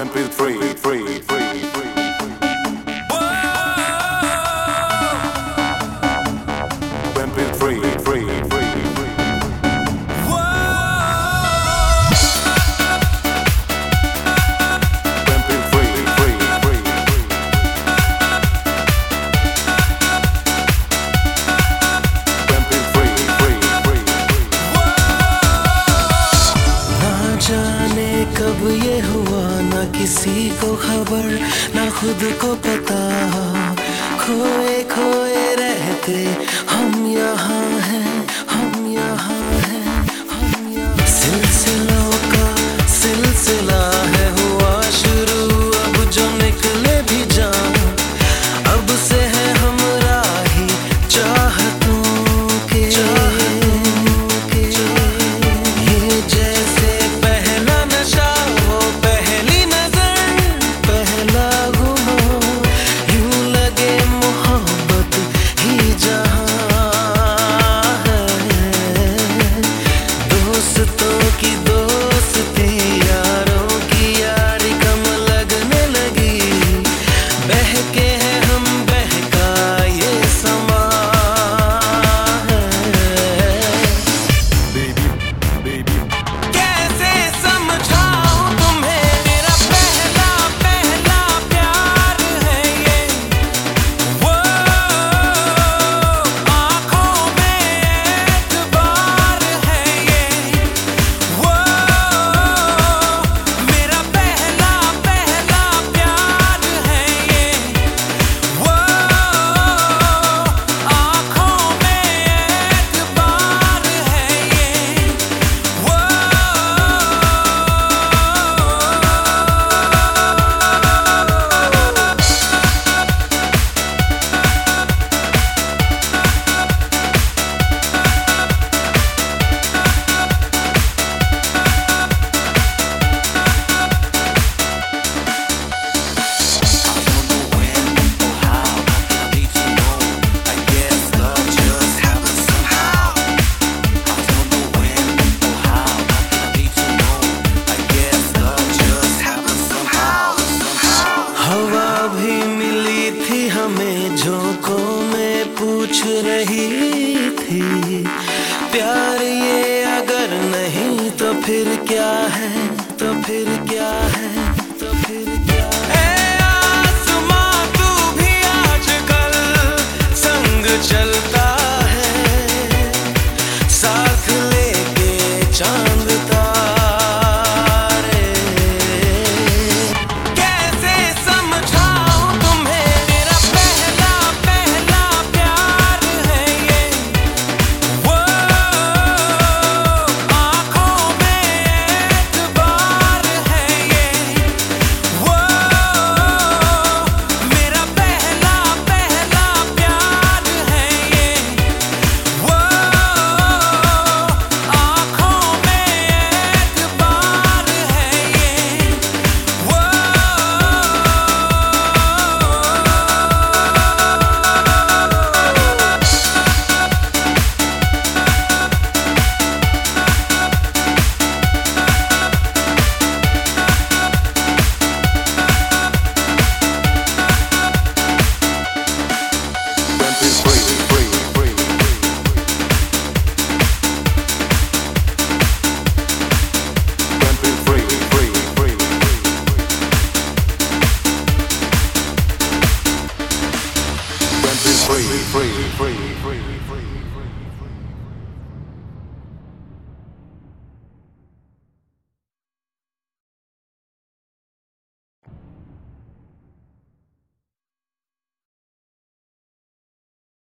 when feel free, free, free, free. When feel free, free, free, free. When feel free, free, free, free. When feel free, free, free, free. ना जाने कब ये हुआ, ना किसी को खबर, ना खुद को पता। खोए खोए रहते हम यहाँ हैं, हम यहाँ हैं, हम यहाँ। सिलसिलों का सिलसिला है हुआ शुरू, अब जो निकले भी जान, अब से है हम राही चाहतों के। ये जैसे पहला नशा हो, पहली नजर, पहला गुमां, यूं लगे मोहब्बत ही जहां है। दोस्तों की दोस्ती, यारों की यारी कम लगने लगी। बहके हैं हम, बहका ये समा है। Baby, baby. कैसे समझाऊं तुम्हें, मेरा पहला पहला प्यार है ये। वो आँखों में एतबार है ये। वो मेरा पहला पहला प्यार है ये। वो आँखों में एतबार है ये। वो हवा भी मिली थी हमें, झोंकों में पूछ रही थी। प्यार ये अगर नहीं तो फिर क्या है, तो फिर क्या है, तो फिर क्या है। ए आसमां तू भी आजकल संग चलता है, साथ लेके चांद तारे। कैसे समझाऊं तुम्हें, मेरा पहला पहला प्यार है ये। वो आँखों में एतबार है ये। वो मेरा पहला पहला प्यार है ये। वो आँखों में एतबार है ये। वो When feel free, free, free, free. When feel free, free, free, free. When feel free, free, free, free, free.